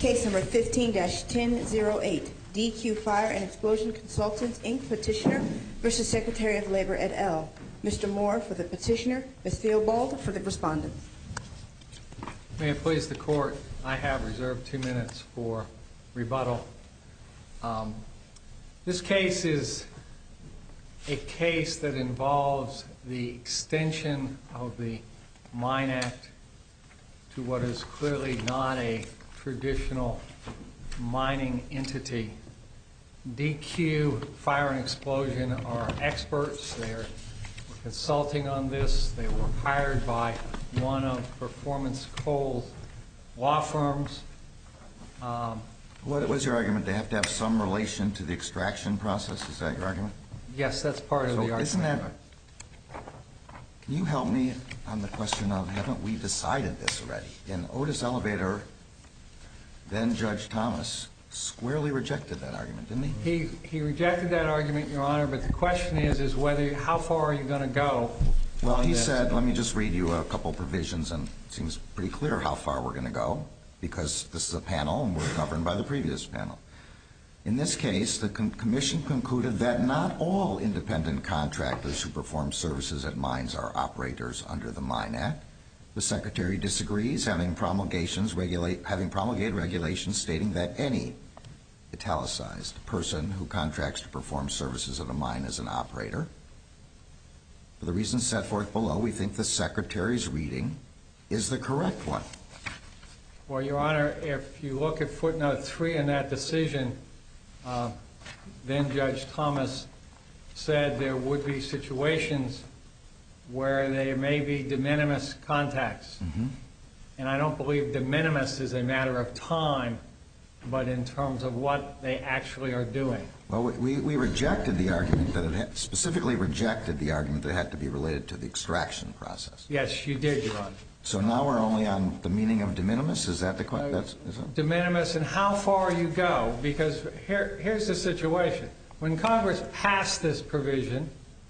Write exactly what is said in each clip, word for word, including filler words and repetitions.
Case number fifteen dash ten oh eight, D Q Fire and Explosion Consultants, Incorporated petitioner versus Secretary of Labor et al. Mister Moore for the petitioner, Miz Theobald for the respondent. May it please the Court, I have reserved two minutes for rebuttal. Um, this case is a case that involves the extension of the Mine Act to what is clearly not a traditional mining entity. D Q Fire and Explosion are experts. They are consulting on this. They were hired by one of Performance Coal's law firms. Um, what was your argument? They have to have some relation to the extraction process? Is that your argument? Yes, that's part of so the argument. Isn't that, can you help me on the question of, haven't we decided this already? In Otis Elevator, then Judge Thomas squarely rejected that argument, didn't he? He he rejected that argument, Your Honor, but the question is, is whether, how far are you going to go? Well, he this? said, let me just read you a couple provisions, and it seems pretty clear how far we're going to go, because this is a panel, and we're governed by the previous panel. In this case, the com Commission concluded that not all independent contractors who perform services at mines are operators under the Mine Act. The Secretary disagrees, having promulgations regulate, having promulgated regulations stating that any italicized person who contracts to perform services at a mine is an operator. For the reasons set forth below, we think the Secretary's reading is the correct one. Well, Your Honor, if you look at footnote three in that decision, uh, then Judge Thomas said there would be situations where there may be de minimis contacts. Mm-hmm. And I don't believe de minimis is a matter of time, but in terms of what they actually are doing. Well, we, we rejected the argument that it had, specifically rejected the argument that it had to be related to the extraction process. Yes, you did, Your Honor. So now we're only on the meaning of de minimis? Is that the question? Uh, That's, is it? De minimis and how far you go, because here, here's the situation. When Congress passed this provision,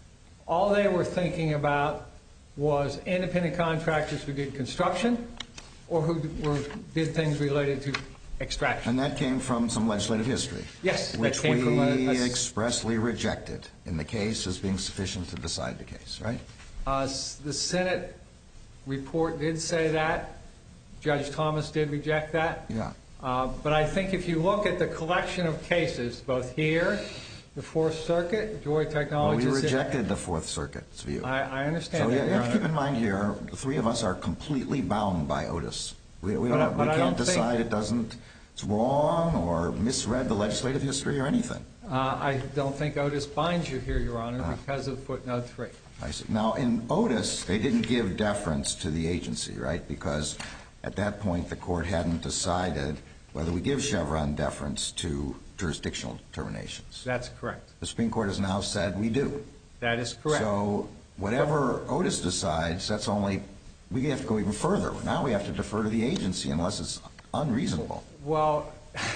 all they were thinking about was independent contractors who did construction or who were, did things related to extraction. And that came from some legislative history. Yes, which that came we from a, a, expressly rejected in the case as being sufficient to decide the case, right? Uh, the Senate report did say that. Judge Thomas did reject that. Yeah. Uh, but I think if you look at the collection of cases, both here, the Fourth Circuit, Joy Technologies. Well, we rejected the Fourth Circuit's view. I, I understand so that, yeah, you Your have to keep in mind here, the three of us are completely bound by Otis. We, we, but don't, I, but we I can't don't decide think, it doesn't, it's wrong or misread the legislative history or anything. Uh, I don't think Otis binds you here, Your Honor, uh, because of footnote three. I see. Now, in Otis, they didn't give deference to the agency, right? Because at that point, the court hadn't decided whether we give Chevron deference to jurisdictional determinations. That's correct. The Supreme Court has now said we do. That is correct. So whatever Otis decides, that's only, we have to go even further. Now we have to defer to the agency unless it's unreasonable. Well,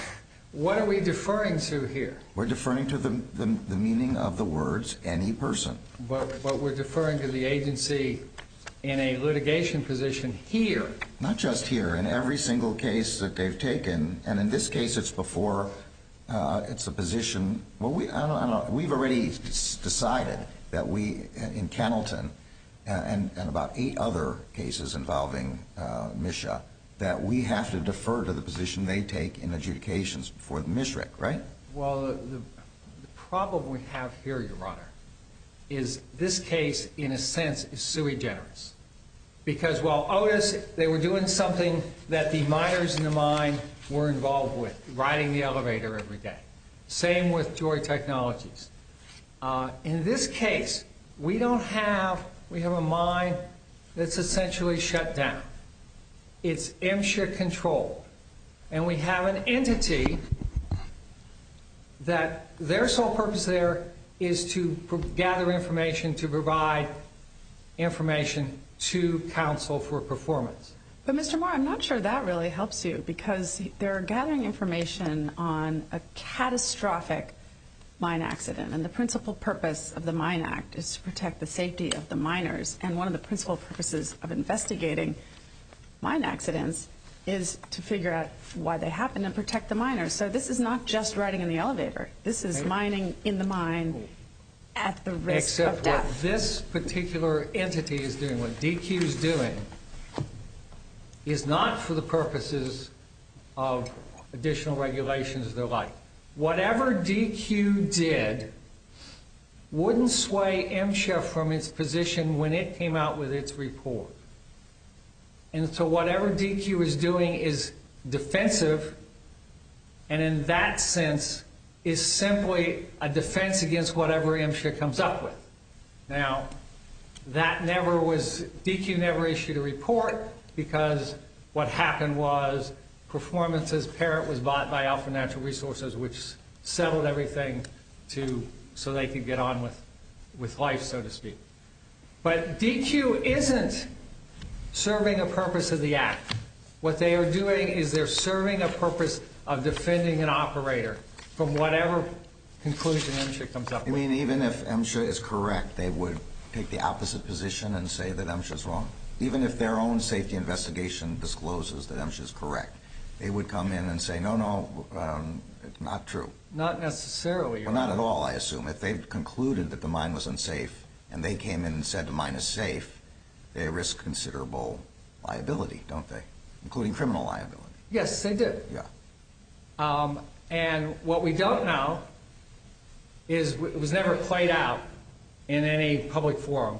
what are we deferring to here? We're deferring to the, the, the meaning of the words any person. But, but we're deferring to the agency in a litigation position here. Not just here, in every single case that they've taken, and in this case it's before, uh, it's a position, well, we, I don't, I don't know, we've already decided that we, in Cannleton, uh, and, and about eight other cases involving uh, MSHA, that we have to defer to the position they take in adjudications before the MSHRAC, right? Well, the, the, the problem we have here, Your Honor, is this case, in a sense, is sui generis. Because while Otis, they were doing something that the miners in the mine were involved with, riding the elevator every day. Same with Joy Technologies. Uh, in this case, we don't have, we have a mine that's essentially shut down. It's MSHA controlled. And we have an entity that their sole purpose there is to gather information, to provide information to counsel for performance. But Mister Moore, I'm not sure that really helps you, because they're gathering information on a catastrophic mine accident, and the principal purpose of the Mine Act is to protect the safety of the miners, and one of the principal purposes of investigating mine accidents is to figure out why they happen and protect the miners. So this is not just riding in the elevator. This is mining in the mine at the risk Except of death. what this particular entity is doing, what D Q is doing, is not for the purposes of additional regulations or the like. Whatever D Q did wouldn't sway MSHA from its position when it came out with its report. And so whatever D Q is doing is defensive, and in that sense is simply a defense against whatever MSHA comes up with. Now, that never was, D Q never issued a report because what happened was Performance's parent was bought by Alpha Natural Resources, which settled everything to so they could get on with, with life, so to speak. But D Q isn't serving a purpose of the Act. What they are doing is they're serving a purpose of defending an operator from whatever conclusion MSHA comes up You with. mean even if MSHA is correct, they would take the opposite position and say that MSHA is wrong? Even if their own safety investigation discloses that MSHA is correct, they would come in and say, no, no, um, it's not true. Not necessarily. Well, not at all, I assume. If they concluded that the mine was unsafe and they came in and said the mine is safe, they risk considerable liability, don't they? Including criminal liability. Yes, they do. Yeah. Um, and what we don't know is it was never played out in any public forum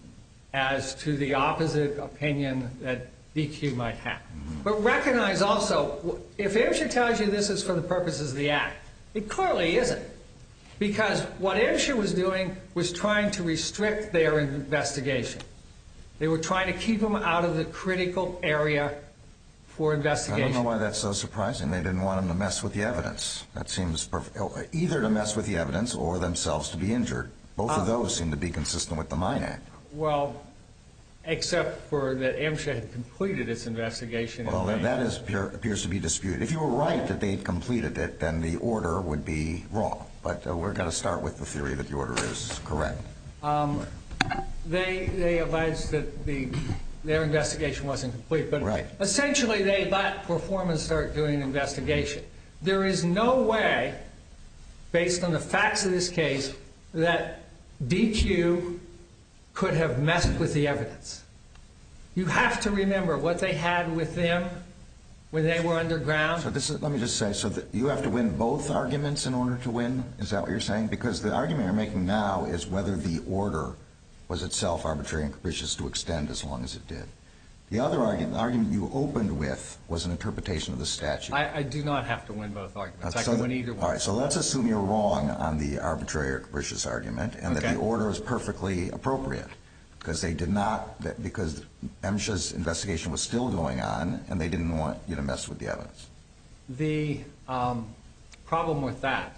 as to the opposite opinion that D Q might have. Mm-hmm. But recognize also, if MSHA tells you this is for the purposes of the Act, it clearly isn't. Because what MSHA was doing was trying to restrict their investigation. They were trying to keep them out of the critical area for investigation. I don't know why that's so surprising. They didn't want them to mess with the evidence. That seems perfect. Either to mess with the evidence or themselves to be injured. Both uh, of those seem to be consistent with the Mine Act. Well, except for that MSHA had completed its investigation. Well, that, that is, appears to be disputed. If you were right that they had completed it, then the order would be wrong. But uh, we're going to start with the theory that the order is correct. Um, they they alleged that the their investigation wasn't complete, but right. essentially they let Performance start doing an investigation. There is no way, based on the facts of this case, that D Q could have messed with the evidence. You have to remember what they had with them when they were underground. So this is, let me just say, so that you have to win both arguments in order to win? Is that what you're saying? Because the argument you're making now is whether the order was itself arbitrary and capricious to extend as long as it did. The other argument, the argument you opened with, was an interpretation of the statute. I, I do not have to win both arguments. Uh, I so can win either one. All right, so let's assume you're wrong on the arbitrary or capricious argument and okay. that the order is perfectly appropriate because they did not, that because MSHA's investigation was still going on and they didn't want you to mess with the evidence. The um, problem with that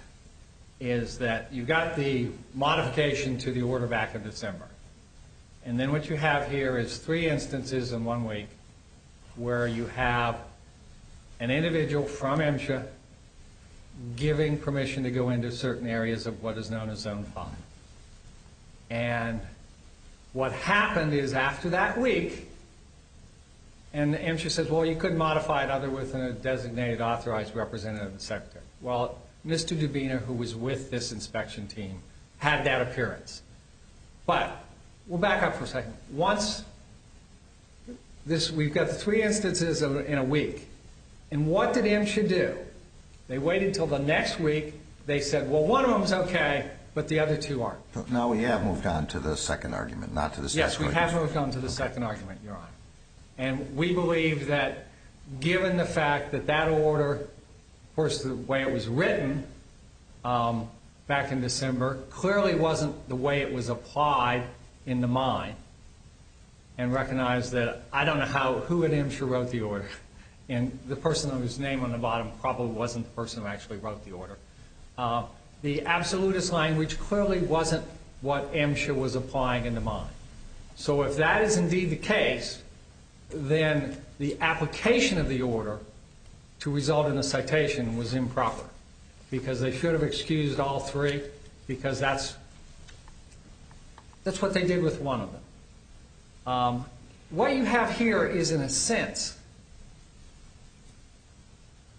is that you got the modification to the order back in December. And then what you have here is three instances in one week where you have an individual from MSHA giving permission to go into certain areas of what is known as Zone five. And what happened is after that week, and MSHA says, well, you could modify it other with a designated authorized representative of the Secretary. Well, Mister Dubina, who was with this inspection team, had that appearance. But we'll back up for a second. Once this, we've got the three instances of, in a week. And what did MSHA do? They waited until the next week. They said, well, one of them's okay, but the other two aren't. But now we have moved on to the second argument, not to the Yes, we argument. have moved on to the second argument, Your Honor. And we believe that given the fact that that order, of course, the way it was written um, back in December, clearly wasn't the way it was applied in the mine, and recognize that I don't know how who at MSHA wrote the order, and the person whose name on the bottom probably wasn't the person who actually wrote the order. Uh, the absolutist language clearly wasn't what MSHA was applying in the mine. So if that is indeed the case, then the application of the order to result in a citation was improper, because they should have excused all three, because that's That's what they did with one of them. Um, what you have here is, in a sense,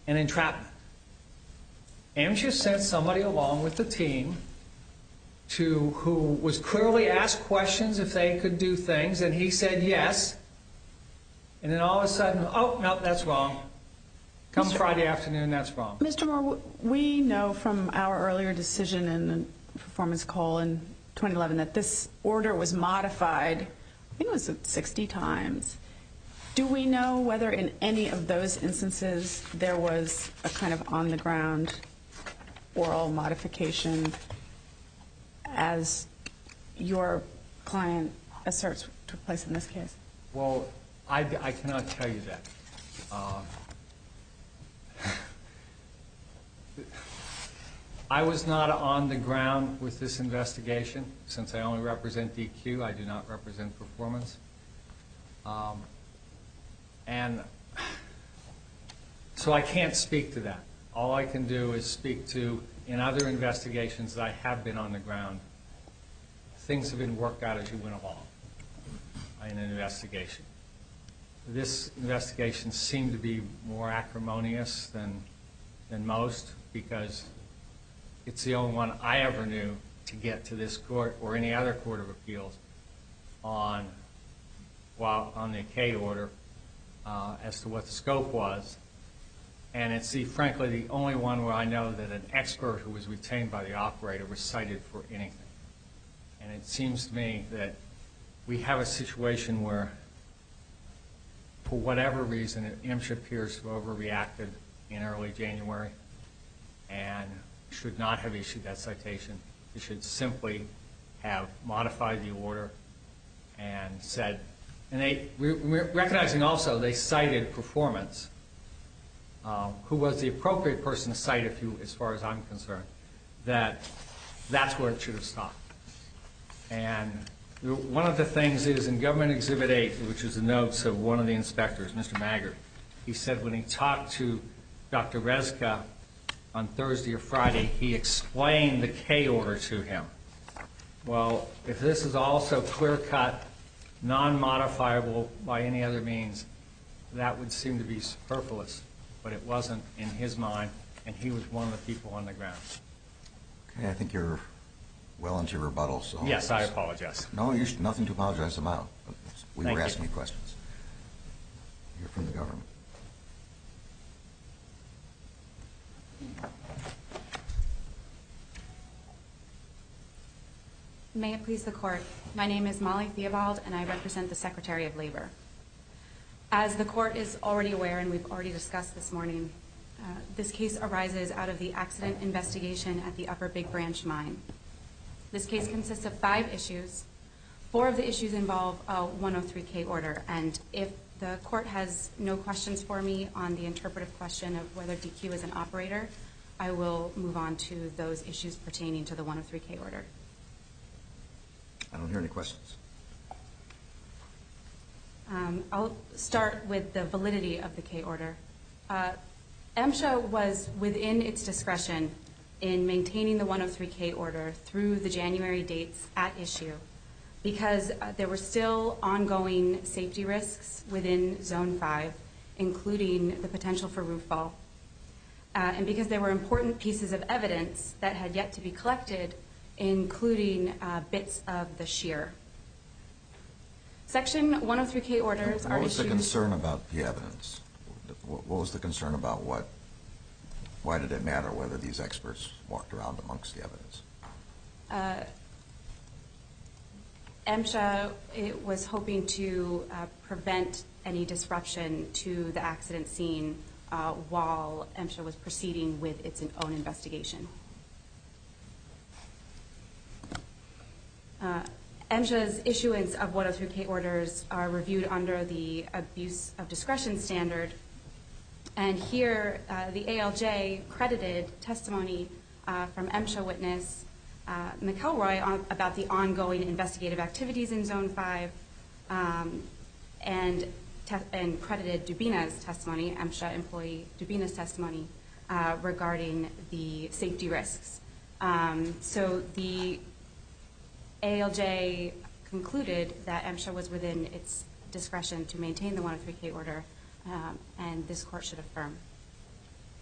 an entrapment. MSHA sent somebody along with the team to who was clearly asked questions if they could do things, and he said yes. And then all of a sudden, oh, no, that's wrong. Come Mister Friday afternoon, that's wrong. Mister Moore, we know from our earlier decision in the performance call in twenty eleven that this order was modified, I think it was sixty times. Do we know whether in any of those instances there was a kind of on-the-ground oral modification as your client asserts took place in this case? Well, I, I cannot tell you that. Um, I was not on the ground with this investigation. Since I only represent D Q, I do not represent performance. Um, and so I can't speak to that. All I can do is speak to, in other investigations that I have been on the ground, things have been worked out as you went along in an investigation. This investigation seemed to be more acrimonious than, than most because it's the only one I ever knew to get to this court or any other court of appeals on, while on the K order uh, as to what the scope was. And it's, the, frankly, the only one where I know that an expert who was retained by the operator was cited for anything. And it seems to me that we have a situation where, for whatever reason, MSHA appears to have overreacted in early January and should not have issued that citation. It should simply have modified the order and said, and they, recognizing also they cited performance, um, who was the appropriate person to cite, if you, as far as I'm concerned, that that's where it should have stopped. And one of the things is in Government Exhibit eight, which is the notes of one of the inspectors, Mister Maggard, he said when he talked to Doctor Rezka on Thursday or Friday, he explained the K order to him. Well, if this is also clear-cut, non-modifiable by any other means, that would seem to be superfluous. But it wasn't in his mind, and he was one of the people on the ground. Okay, I think you're well into your rebuttal. So yes, I apologize. No, you should, nothing to apologize about. We Thank were you. asking you questions. You're from the government. May it please the Court. My name is Molly Theobald, and I represent the Secretary of Labor. As the Court is already aware, and we've already discussed this morning, uh, this case arises out of the accident investigation at the Upper Big Branch mine. This case consists of five issues. Four of the issues involve a one oh three K order, and if the Court has no questions for me on the interpretive question of whether D Q is an operator, I will move on to those issues pertaining to the one oh three K order. I don't hear any questions. Um, I'll start with the validity of the K order. Uh, MSHA was within its discretion in maintaining the one oh three K order through the January dates at issue because uh, there were still ongoing safety risks within Zone five, including the potential for roof fall. Uh, and because there were important pieces of evidence that had yet to be collected, including uh, bits of the shear. Section one oh three K orders are issued... What was the concern about the evidence? What was the concern about what? Why did it matter whether these experts walked around amongst the evidence? Uh, MSHA it was hoping to uh, prevent any disruption to the accident scene uh, while MSHA was proceeding with its own investigation. Uh, MSHA's issuance of one oh three K orders are reviewed under the abuse of discretion standard. And here, uh, the A L J credited testimony uh, from MSHA witness uh, McElroy on, about the ongoing investigative activities in Zone five um, and, te and credited Dubina's testimony, MSHA employee Dubina's testimony, uh, regarding the safety risks. Um, so the A L J concluded that MSHA was within its discretion to maintain the one oh three K order, um, and this Court should affirm.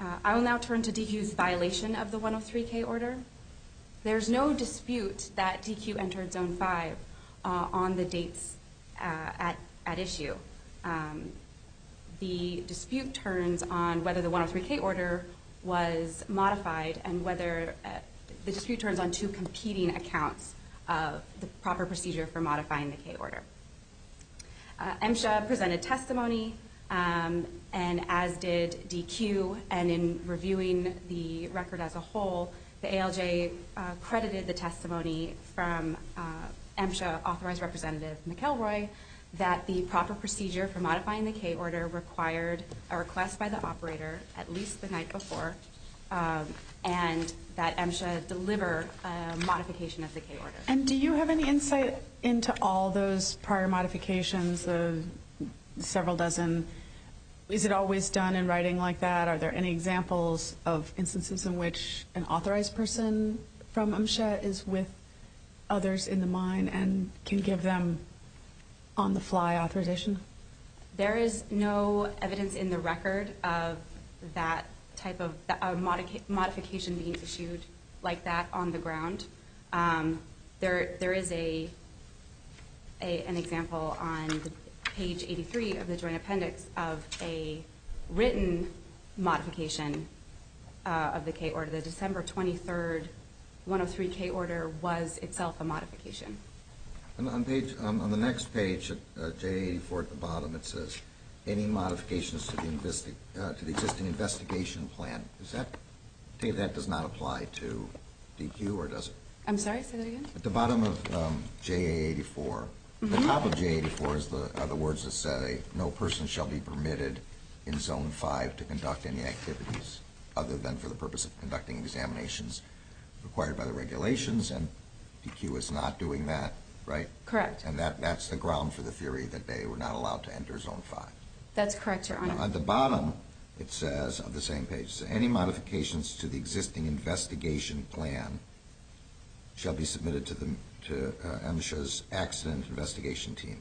Uh, I will now turn to D Q's violation of the one oh three K order. There's no dispute that D Q entered Zone five uh, on the dates uh, at, at issue. Um, the dispute turns on whether the one oh three K order was modified and whether uh, the dispute turns on two competing accounts of the proper procedure for modifying the K order. Uh, MSHA presented testimony, um, and as did D Q, and in reviewing the record as a whole, the A L J uh, credited the testimony from uh, MSHA authorized representative McElroy that the proper procedure for modifying the K order required a request by the operator at least the night before, um, and that MSHA deliver a modification of the K order. And do you have any insight into all those prior modifications, the several dozen? Is it always done in writing like that? Are there any examples of instances in which an authorized person from MSHA is with others in the mine and can give them on-the-fly authorization? There is no evidence in the record of that type of uh, modica- modification being issued like that on the ground. Um, there, there is a, a an example on the page eighty-three of the Joint Appendix of a written modification uh, of the K order. The December twenty-third one oh three K order was itself a modification. And on page um, on the next page, at uh, J eighty-four at the bottom, it says any modifications to the investi- uh, to the existing investigation plan. Is that take that does not apply to D Q, or does it? I'm sorry, say that again. At the bottom of um, J A eighty-four, mm-hmm. the top of J eighty-four is the are the words that say no person shall be permitted in Zone five to conduct any activities other than for the purpose of conducting examinations required by the regulations, and D Q is not doing that, right? Correct. And that, that's the ground for the theory that they were not allowed to enter Zone five. That's correct, Your Honor. Now, at the bottom, it says, of the same page, so any modifications to the existing investigation plan shall be submitted to the to uh, MSHA's accident investigation team.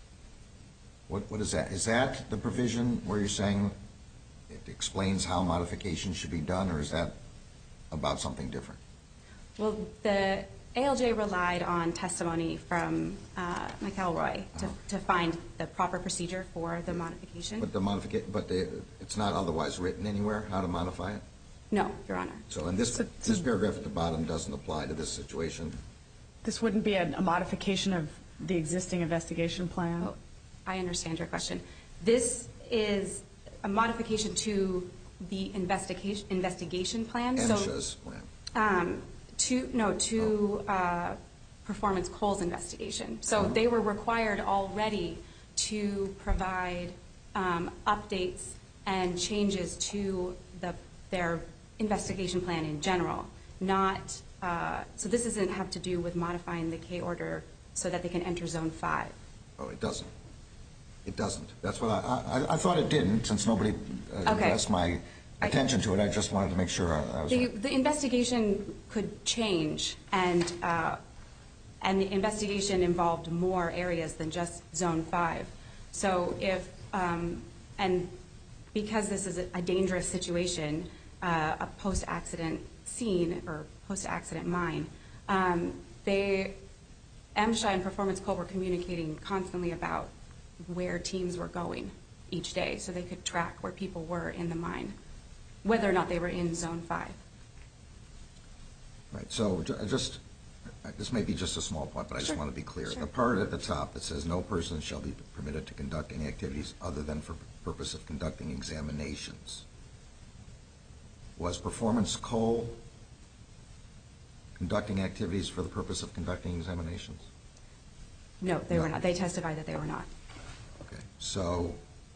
What what is that? Is that the provision where you're saying it explains how modifications should be done, or is that about something different? Well, the A L J relied on testimony from uh, McElroy to, to find the proper procedure for the modification. But the modification, but the, it's not otherwise written anywhere how to modify it? No, Your Honor. So, and this So- this so- paragraph at the bottom doesn't apply to this situation. This wouldn't be a, a modification of the existing investigation plan? Oh, I understand your question. This is a modification to the investigation investigation plan. MSHA's so, plan. Um, to no to Oh. uh, Performance Coal's investigation. So Uh-huh. they were required already to provide um, updates and changes to the their investigation plan in general. Not uh, so this doesn't have to do with modifying the K order so that they can enter Zone five. Oh, it doesn't. It doesn't. That's what I, I, I thought it didn't, since nobody uh, Okay. addressed my attention to it. I just wanted to make sure I, I was The, right. the investigation could change, and uh, and the investigation involved more areas than just Zone five. So if um, and because this is a, a dangerous situation, uh, a post-accident scene or post-accident mine, um, they MSHA and Performance Coal were communicating constantly about where teams were going each day, so they could track where people were in the mine, whether or not they were in Zone five. Right. So ju- just, uh, this may be just a small point, but I just Sure. want to be clear. Sure. The part at the top that says no person shall be permitted to conduct any activities other than for purpose of conducting examinations. Was Performance Coal conducting activities for the purpose of conducting examinations? No, they No. were not. They testified that they were not. Okay. So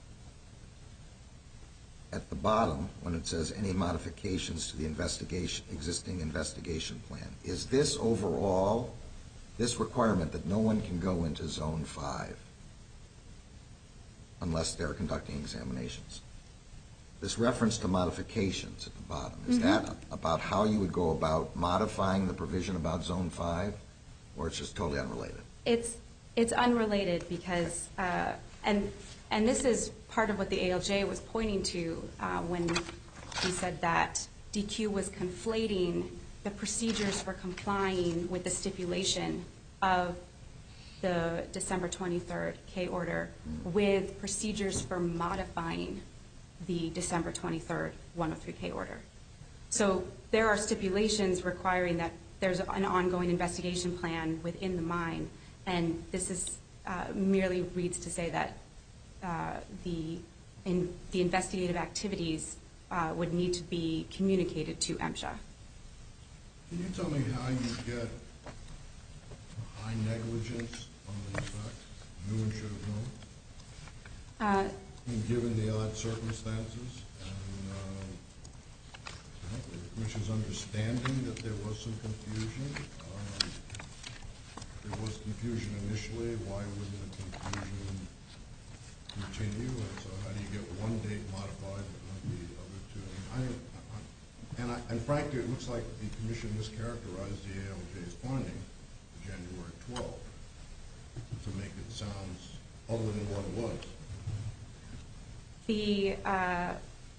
at the bottom, when it says any modifications to the investigation, existing investigation plan, is this overall, this requirement that no one can go into Zone five unless they're conducting examinations? This reference to modifications at the bottom, is Mm-hmm. that about how you would go about modifying the provision about Zone five, or it's just totally unrelated? It's it's unrelated because, uh, and and this is part of what the A L J was pointing to uh, when he said that D Q was conflating the procedures for complying with the stipulation of the December twenty-third K order with procedures for modifying the December twenty-third one oh three K order. So there are stipulations requiring that there's an ongoing investigation plan within the mine, and this is uh, merely reads to say that uh, the in the investigative activities uh, would need to be communicated to MSHA. Can you tell me how you get high negligence on these facts? Knew and should have known? Uh, And given the odd circumstances and uh, the Commission's understanding that there was some confusion, um, there was confusion initially, why wouldn't the confusion continue? And so how do you get one date modified but not the other two? I mean, I, I, and, I, and frankly, it looks like the Commission mischaracterized the A L J's finding January twelfth to make it sound other than what it was. the uh,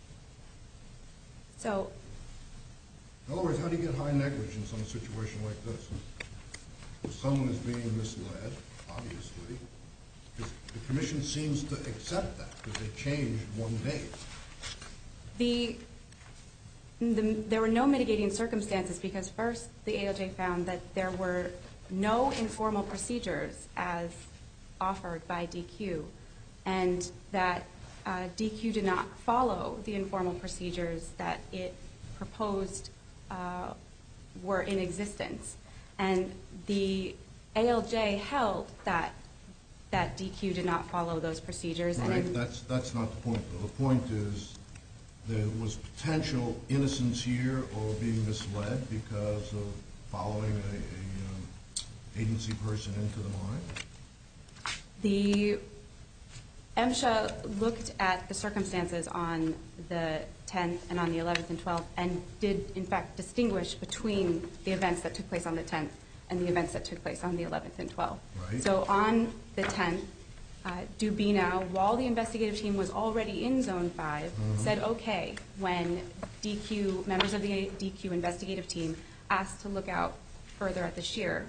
so. In other words, how do you get high negligence on a situation like this? If someone is being misled, obviously, because the Commission seems to accept that because they changed one date. The, the there were no mitigating circumstances because first the A L J found that there were no informal procedures as offered by D Q, and that uh, D Q did not follow the informal procedures that it proposed uh, were in existence, and the A L J held that that D Q did not follow those procedures. Right. And in, that's that's not the point, though. The point is there was potential innocence here or being misled because of following a, a um, agency person into the mine. The MSHA looked at the circumstances on the tenth and on the eleventh and twelfth and did, in fact, distinguish between the events that took place on the tenth and the events that took place on the eleventh and twelfth. Right. So on the tenth, uh, Dubina, while the investigative team was already in Zone five, mm-hmm. said okay when D Q, members of the D Q investigative team asked to look out further at the shear.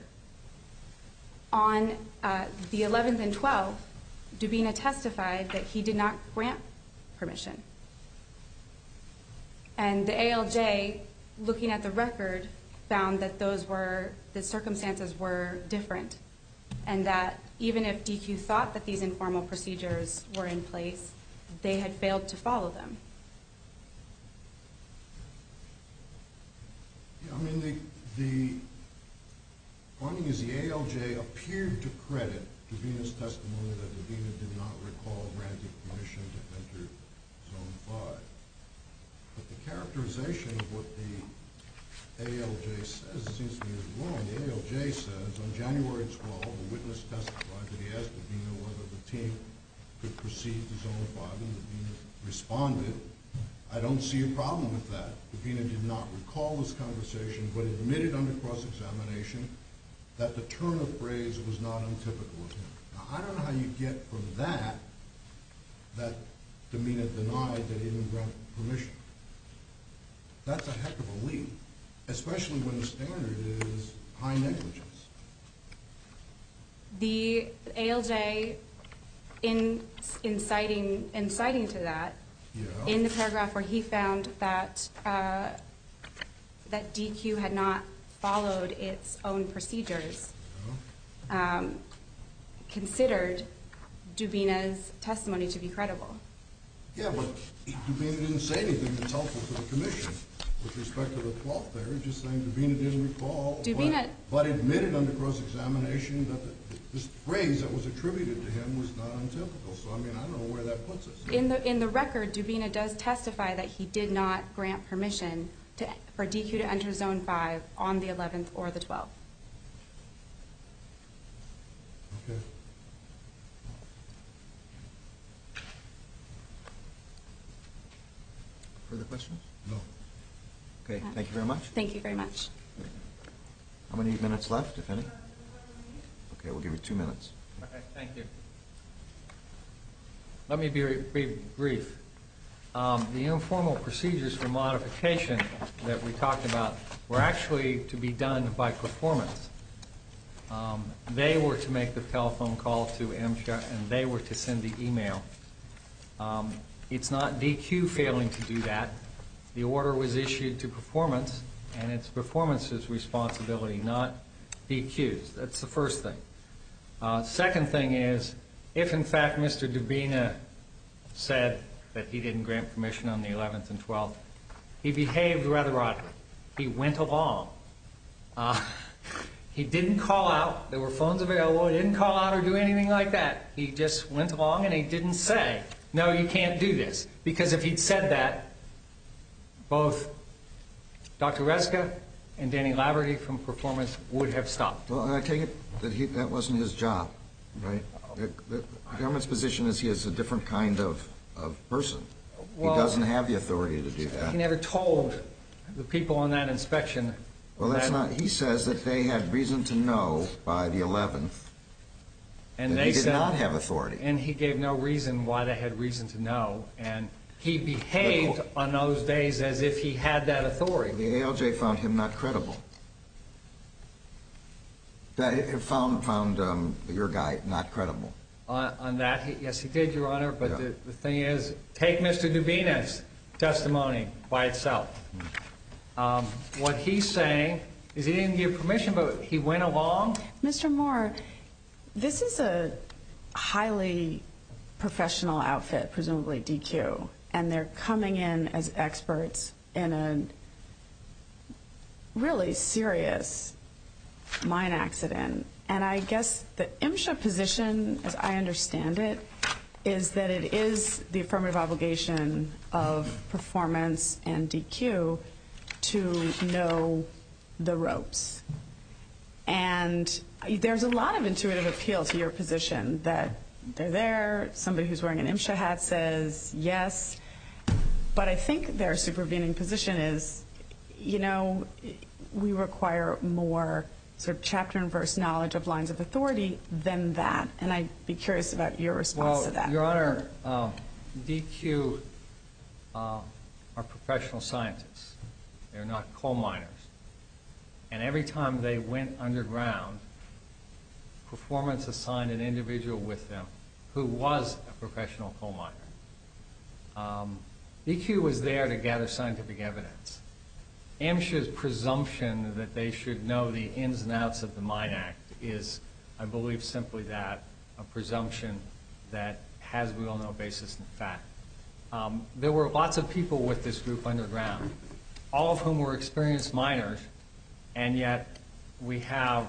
On uh, the eleventh and twelfth, Dubina testified that he did not grant permission. And the A L J, looking at the record, found that those were, the circumstances were different, and that even if D Q thought that these informal procedures were in place, they had failed to follow them. Yeah, I mean, the, the finding is the A L J appeared to credit Dubina's testimony that Dubina did not recall granting permission to enter Zone five. But the characterization of what the A L J says seems to me is wrong. The A L J says on January twelfth, a witness testified that he asked Dubina whether the team could proceed to Zone five, and Dubina responded, I don't see a problem with that. Dubina did not recall this conversation, but admitted under cross-examination that the turn of phrase was not untypical of him. Now, I don't know how you get from that that Dubina denied that he didn't grant permission. That's a heck of a leap, especially when the standard is high negligence. The A L J, in inciting, inciting to that, yeah. in the paragraph where he found that uh, that D Q had not followed its own procedures, yeah. um, considered Dubina's testimony to be credible. Yeah, but Dubina didn't say anything that's helpful to the commission with respect to the twelfth there. He's just saying Dubina didn't recall, Dubina, but, but admitted under cross-examination that the, this phrase that was attributed to him was not untypical. So, I mean, I don't know where that puts us. In the, in the record, Dubina does testify that he did not grant permission to, for D Q to enter Zone five on the eleventh or the twelfth. Okay. Further questions? No. Okay, thank you very much. Thank you very much. How many minutes left, if any? Okay, we'll give you two minutes. Okay, thank you. Let me be, be brief. um, the informal procedures for modification that we talked about were actually to be done by performance. Um, they were to make the telephone call to MSHA, and they were to send the email. Um, it's not D Q failing to do that. The order was issued to performance, and it's performance's responsibility, not D Q's. That's the first thing. Uh, second thing is, if in fact Mister Dubina said that he didn't grant permission on the eleventh and twelfth, he behaved rather oddly. He went along. Uh, he didn't call out. There were phones available. He didn't call out or do anything like that. He just went along, and he didn't say, no, you can't do this. Because if he'd said that, both Doctor Reska and Danny Laverty from Performance would have stopped. Well, I take it that he, that wasn't his job, right? The, the government's position is he is a different kind of, of person. Well, he doesn't have the authority to do that. He never told the people on that inspection. Well, that's that, not. He says that they had reason to know by the eleventh and that they he did said, not have authority. And he gave no reason why they had reason to know. And he behaved on those days as if he had that authority. The A L J found him not credible. That it found found um, your guy not credible. On, on that, he, yes, he did, Your Honor. But Yeah. the, the thing is, take Mister Dubina's testimony by itself. Um, what he's saying is he didn't give permission, but he went along. Mister Moore, this is a highly professional outfit, presumably D Q, and they're coming in as experts in a really serious mine accident. And I guess the MSHA position, as I understand it, is that it is the affirmative obligation of performance and D Q to know the ropes. And there's a lot of intuitive appeal to your position that they're there, somebody who's wearing an MSHA hat says yes, but I think their supervening position is, you know, we require more sort of chapter and verse knowledge of lines of authority than that. And I'd be curious about your response well, to that. Your Honor, um, D Q uh, are professional scientists. They're not coal miners. And every time they went underground, Performance assigned an individual with them who was a professional coal miner. Um, D Q was there to gather scientific evidence. MSHA's presumption that they should know the ins and outs of the Mine Act is, I believe, simply that, a presumption that has real no basis in fact. Um, there were lots of people with this group underground, all of whom were experienced miners, and yet we have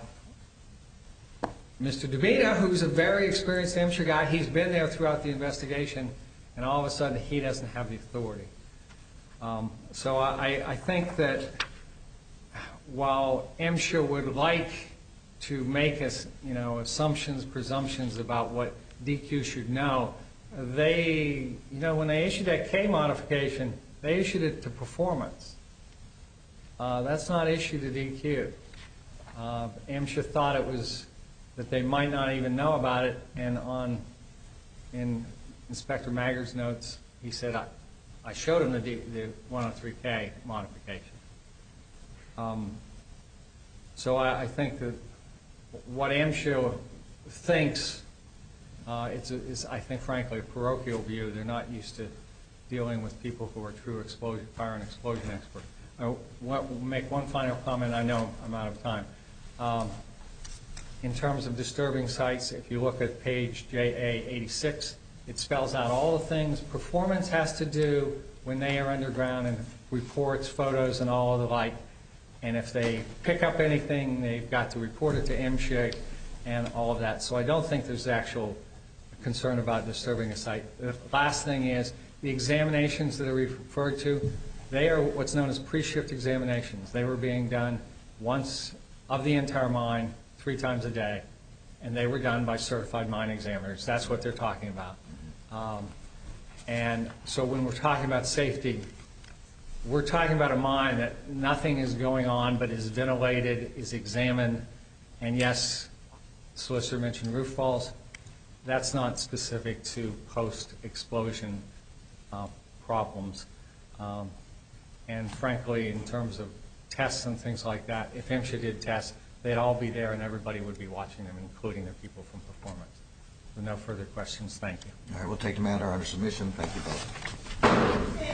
Mister Dubina, who's a very experienced MSHA guy. He's been there throughout the investigation, and all of a sudden he doesn't have the authority. Um, so I, I think that while MSHA would like to make us, you know, assumptions, presumptions about what D Q should know, they, you know, when they issued that K modification, they issued it to Performance. Uh, that's not issued to D Q. Uh, MSHA thought it was that they might not even know about it, and on in Inspector Maggard's notes, he said, I, I showed him the, D, the one oh three K modification. Um, so I, I think that what MSHA thinks, uh, it's, a, is, I think, frankly, a parochial view. They're not used to dealing with people who are true explosion, fire and explosion experts. I will make one final comment. I know I'm out of time. Um, in terms of disturbing sites, if you look at page J A eighty-six, it spells out all the things Performance has to do when they are underground, and reports, photos, and all of the like. And if they pick up anything, they've got to report it to MSHA and all of that. So I don't think there's actual concern about disturbing a site. The last thing is the examinations that are referred to, they are what's known as pre-shift examinations. They were being done once of the entire mine, three times a day, and they were done by certified mine examiners. That's what they're talking about. Um, and so when we're talking about safety, we're talking about a mine that nothing is going on but is ventilated, is examined, and yes, the solicitor mentioned roof falls. That's not specific to post-explosion uh, problems. Um, and frankly, in terms of tests and things like that, if MSHA did tests, they'd all be there and everybody would be watching them, including the people from performance. With no further questions, thank you. All right, we'll take the matter under submission. Thank you both.